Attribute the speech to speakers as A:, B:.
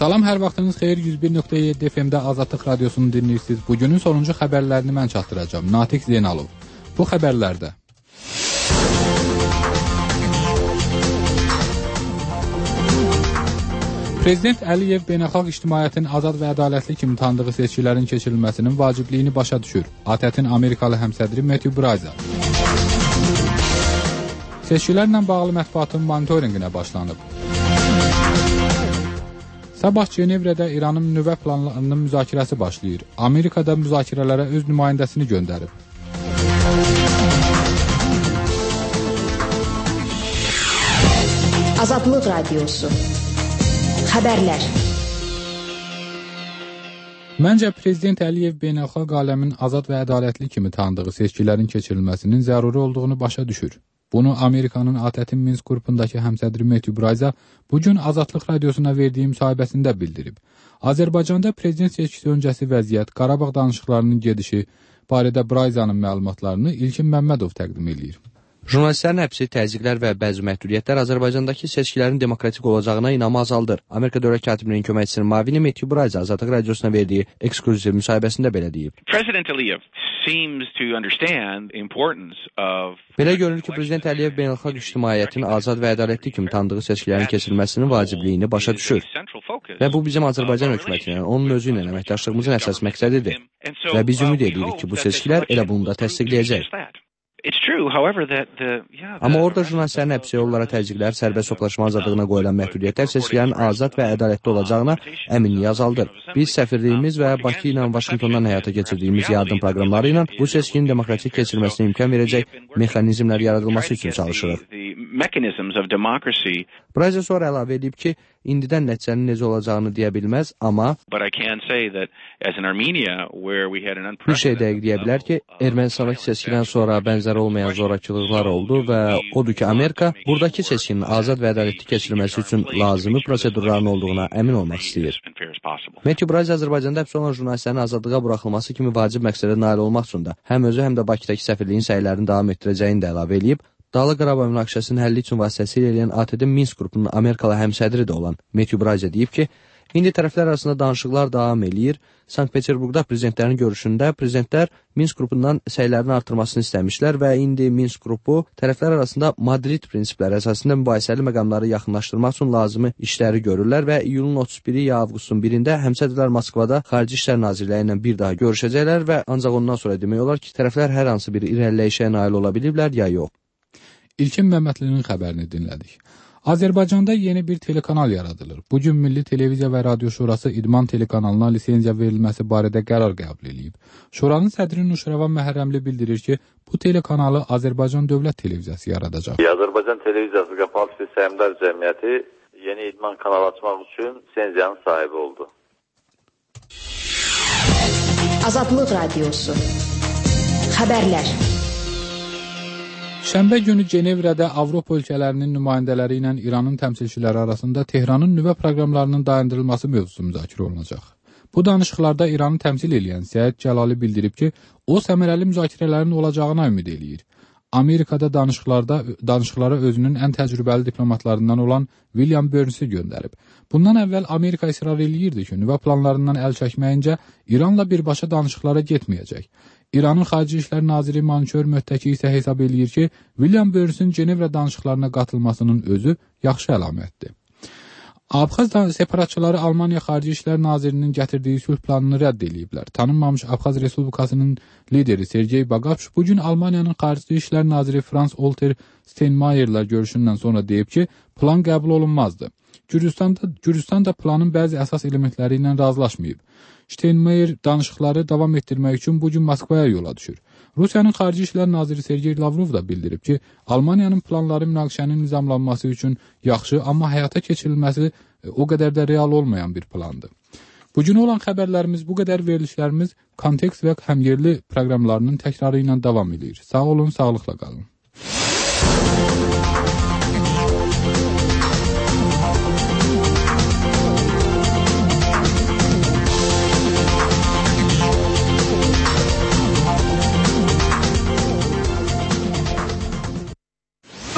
A: Salam, hər vaxtınız xeyir. 101.7 FM-də Azadlıq Radiosunu dinləyirsiniz. Bugünün sonuncu xəbərlərini mən çatdıracağım. Natiq Zeynalov. Bu xəbərlərdə Prezident Əliyev beynəlxalq ictimaiyyətin azad və ədalətli kimi tanıdığı seçkilərin keçirilməsinin vacibliyini başa düşür. ATƏT-in Amerikalı həmsədri Matthew Braiza. Seçkilərlə bağlı mətbuatın monitorinqinə başlanıb. Sabah Cenevrədə İranın nüvə planlarının müzakirəsi başlayır. Amerikada müzakirələrə öz nümayəndəsini göndərib.
B: Azadlıq Radiosu. Xəbərlər.
A: Məncə, Prezident Əliyev beynəlxalq aləmin azad və ədalətli kimi tanıdığı seçkilərin keçirilməsinin zəruri olduğunu başa düşür. Bunu Amerikanın ATƏT-in Minsk qrupundakı həmsədri Matthew Braiza bugün Azadlıq Radiosuna verdiyi müsahibəsində bildirib. Azərbaycanda prezident seçkisi öncəsi vəziyyət, Qarabağ danışıqlarının gedişi barədə Braizanın məlumatlarını İlkin Məmmədov təqdim edir.
C: Jurnalistlərin həbsi, təzyiqlər və bəzi məhdudiyyətlər Azərbaycandakı seçkilərin demokratik olacağına inamı azaldır. Amerika Dövlət Katibinin köməkçisinin müavini Matthew Braiza Azadlıq Radiosuna verdiyi eksklüziv müsahibəsində belə deyib. Belə görünür ki, Prezident Əliyev beynəlxalq ictimaiyyətin azad və ədalətli kimi tanıdığı seçkilərin keçirilməsinin vacibliyini başa düşür. Və bu bizim Azərbaycan hökumətinin, onun özü ilə əməkdaşlığımızın əsas məqsədidir. Və biz ümid edirik ki, bu seçkilər elə bunu da təsdiqləyəcək. Amma orada jurnalistlərin həbsi, onlara təzyiqlər, sərbəst toplaşma azadlığına qoyulan məhdudiyyətlər seçkilərin azad və ədalətli olacağına əminliyi azaldır. Biz səfirliyimiz və Bakı ilə Vaşinqtondan həyata keçirdiyimiz yardım proqramları ilə bu seçkinin demokratik keçirilməsinə imkan verəcək mexanizmlər yaradılması üçün çalışırıq. Braiza sonra əlavə edib ki, indidən nəticənin necə olacağını deyə bilməz, amma bir şey dəqiq deyə bilər ki, Ermənistandakı seçkidən sonra bənzər olmayan zorakılıqlar oldu və odur ki, Amerika buradakı seçkinin azad və ədalətli keçirilməsi üçün lazımi prosedurların olduğuna əmin olmaq istəyir. Matthew Braiza Azərbaycanda həbs olunan jurnalistlərin azadlığa buraxılması kimi vacib məqsədə nail olmaq üçün də həm özü, həm də Bakıdakı səfirliyin səylərini davam etdirəcəyini də əlavə edib. Dağlıq Qarabağ münaqişəsinin həlli üçün vasitəsilə eləyən ATƏT-in Minsk qrupunun Amerikalı həmsədri də olan Matthew Braiza deyib ki, indi tərəflər arasında danışıqlar davam eləyir. Sankt-Peterburqda prezidentlərin görüşündə prezidentlər Minsk qrupundan səylərini artırmasını istəmişlər və indi Minsk qrupu tərəflər arasında Madrid prinsipləri əsasında mübahisəli məqamları yaxınlaşdırmaq üçün lazımi işləri görürlər və iyulun 31-i ya avqustun 1-də həmsədrlər Moskvada Xarici İşlər Nazirləri ilə bir daha görüşəcəklər və ancaq ondan sonra demək olar ki, tərəflər hər hansı bir irəliləyişə nail ola biliblər ya yox.
A: İlkin Məmmədlinin xəbərini dinlədik. Azərbaycanda yeni bir telekanal yaradılır. Bugün Milli Televiziya və Radio Şurası İdman telekanalına lisenziya verilməsi barədə qərar qəbul edib. Şuranın sədri Nuşravan Məhərrəmli bildirir ki, bu telekanalı Azərbaycan Dövlət Televiziyası yaradacaq.
D: Azərbaycan Televiziyası Qapalı Sifir Səhmdar Cəmiyyəti yeni idman kanalı açmaq üçün lisenziyanın sahibi oldu.
B: Azadlıq Radiosu. Xəbərlər.
A: Şənbə günü Cenevrədə Avropa ölkələrinin nümayəndələri ilə İranın təmsilçiləri arasında Tehranın nüvə proqramlarının dayandırılması mövzusu müzakirə olunacaq. Bu danışıqlarda İranı təmsil edən Səid Cəlali bildirib ki, o səmərəli müzakirələrin olacağına ümid eləyir. Amerikada danışıqlara özünün ən təcrübəli diplomatlarından olan William Burns'i göndərib. Bundan əvvəl Amerika israr eləyirdi ki, nüvə planlarından əl çəkməyincə İranla birbaşa danışıqlara getməyəcək. İranın Xarici İşlər Naziri Mankör Möttəki isə hesab eləyir ki, William Burns'in Cenevrə danışıqlarına qatılmasının özü yaxşı əlamətdir. Abxaz separatçıları Almaniya Xarici İşlər Nazirinin gətirdiyi sülh planını rədd ediblər. Tanınmamış Abxaz Respublikasının lideri Sergey Bagapş bugün Almaniyanın Xarici İşlər Naziri Franz Olter Steinmeier'la görüşündən sonra deyib ki, plan qəbul olunmazdı. Gürcüstan da planın bəzi əsas elementləri ilə razılaşmayıb. Steinmeier danışıqları davam etdirmək üçün bugün Moskvaya yola düşür. Rusiyanın Xarici İşlər Naziri Sergey Lavrov da bildirib ki, Almaniyanın planları münaqişənin nizamlanması üçün yaxşı, amma həyata keçirilməsi o qədər də real olmayan bir plandır. Bugün olan xəbərlərimiz bu qədər, verilişlərimiz Kontekst və həmyerli proqramlarının təkrarı ilə davam edir. Sağ olun, sağlıqla qalın.